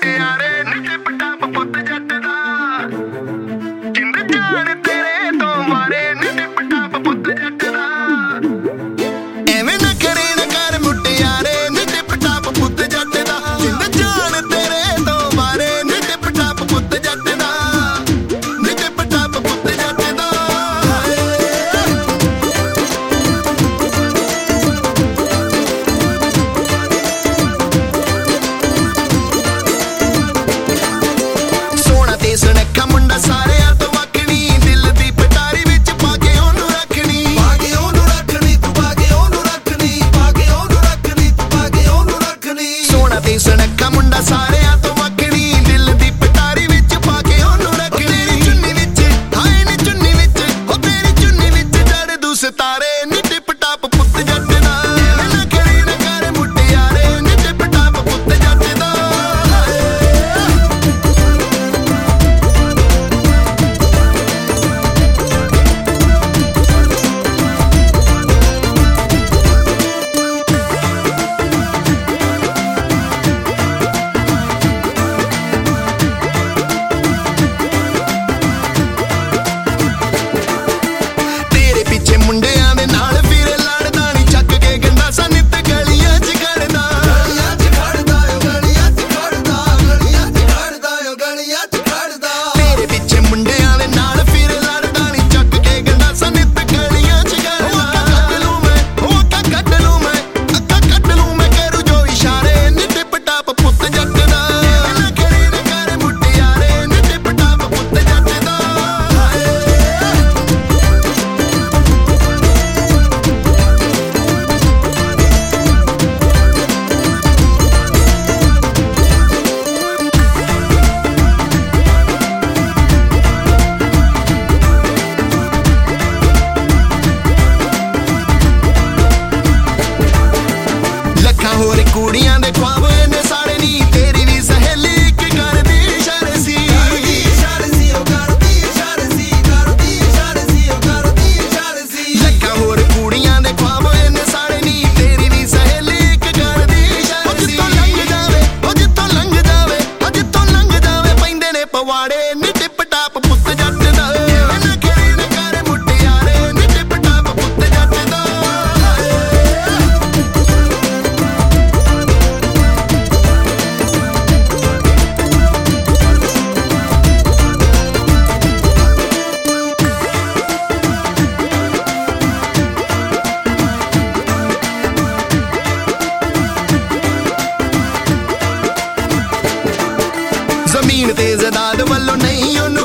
ਮੁਟਿਆਰੇ ਨੀ ਟਿਪ ਪੁੱਤ ਜੱਟ ਦਾ ਕਿੰਦ ਜਾਣ ਤੇਰੇ ਤੋਂ ਮਾਰੇ ਨੀ ਟਿਪ ਪੁੱਤ ਜੱਟ ਦਾ ਐਵੇਂ ਨਾ ਕਰੇ ਨਾ ਕਰ ਮੁਟਿਆਰੇ ਨੀ ਟਿਪ ਪੁੱਤ ਜੱਟ ਦਾ ਕਿੰਦ ਜਾਣ ਤੇਰੇ ਤੋਂ ਮਾਰੇ ਨੀ ਟਿਪ ਪੁੱਤ ਜੱਟ ਦਾ ਨੀ ਟਿਪ ਪੁੱਤ ਜੱਟ ਦਾ ਸੁਨੱਖਾ ਮੁੰਡਾ ਸਾਰਿਆਂ ਤੋਂ ਵੱਖਣੀ ਦਿਲ ਦੀ ਪਟਾਰੀ ਵਿੱਚ ਪਾ ਕੇ ਉਹਨੂੰ ਰੱਖਣੀ ਤੂੰ ਪਾ ਕੇ ਉਹਨੂੰ ਰੱਖਣੀ ਤੂੰ ਪਾ ਕੇ ਉਹਨੂੰ ਰੱਖਣੀ ਸੋਹਣਾ ਤੇ ਸੁਨੱਖਾ ਮੁੰਡਾ ਸਾਰਿਆਂ ਤੋਂ ਵੱਖਣੀ ਦਿਲ ਦੀ ਪਟਾਰੀ ਵਿੱਚ ਪਾ ਕੇ ਉਹਨੂੰ ਰੱਖਣੀ ਤੇਰੀ ਚੁੰਨੀ ਵਿੱਚ ਹਾਏ ਨੀ ਚੁੰਨੀ ਵਿੱਚ ਉਹ ਤੇਰੀ ਚੁੰਨੀ ਵਿੱਚ ਜੜ ਦੂ ਸਿਤਾਰੇ ਨੀ ਟਿਪ ਟਾਪ ਪੁੱਤ ਜੱਟ ਦਾ ਐਵੇਂ ਨਾ ਕਰੀ ਨਾ ਕਰ ਮੁਟਿਆਰੇ ਨੀ ਟਿਪ ਟਾਪ ਪੁੱਤ ਜੱਟ ਦਾ ਮੁੰਡਿਆਂ ਦੇ ਨਾਲ ਫਿਰ ਲੜਦਾ ਨੀ ਚੱਕ ਕੇ ਗੰਡਾ ਸਾ ਨਿੱਤ ਗਲੀਆਂ 'ਚ ਖੜਦਾ ਤੇਰੇ ਪਿੱਛੇ ਮੁੰਡਿਆਂ ਦੇ ਨਾਲ ਫਿਰ ਲੜਦਾ ਨੀ ਚੱਕ ਕੇ ਗੰਡਾ ਸਾ ਨਿੱਤ ਗਲੀਆਂ 'ਚ ਖੜਦਾ ਅੱਖਾਂ ਕੱਢ ਲੂੰ ਮੈਂ ਕਰੂ ਜੋ ਇਸ਼ਾਰੇ ਨੀ ਟਿਪ ਟਾਪ ਪੁੱਤ ਜੱਟ ਦਾ ਨਾ ਕਰੇ ਨਾ ਕਰ ਮੁਟਿਆਰੇ ਨੀ ਟਿਪ ਟਾਪ ਪੁੱਤ ਜੱਟ ਦਾ ਹੋਰ ਕੁੜੀਆਂ ਦੇ ख्वाब ਨੇ ਸਾੜੇ ਨੀ ਤੇਰੀ ਵੀ ਸਹੇਲੀ ਇੱਕ ਕਰਦੀ ਇਸ਼ਾਰੇ ਸੀ ਲੱਖਾਂ ਹੋਰ ਕੁੜੀਆਂ ਦੇ ख्वाब ਨੇ ਸਾੜੇ ਨੀ ਤੇਰੀ ਵੀ ਸਹੇਲੀ ਇੱਕ ਕਰਦੀ ਇਸ਼ਾਰੇ ਸੀ ਜਿੱਥੋਂ ਲੰਘ ਜਾਵੇ ਪੈਂਦੇ ਨੇ ਪਵਾੜੇ ਨੀ ਟਿਪ ਟਾਪ ਪੁੱਤ ਜੱਟ ਦਾ ਨਾ ਕਰੇ ਨਾ ਕਰ ਮੁਟਿਆਰੇ ਨੀ ਟਿਪ ਟਾਪ ਪੁੱਤ ਜੱਟ ਦਾ ਜ਼ਮੀਨ ਤੇ ਜ਼ਦਾਦ ਵੱਲੋਂ ਨਹੀਂ ਉਹਨੂੰ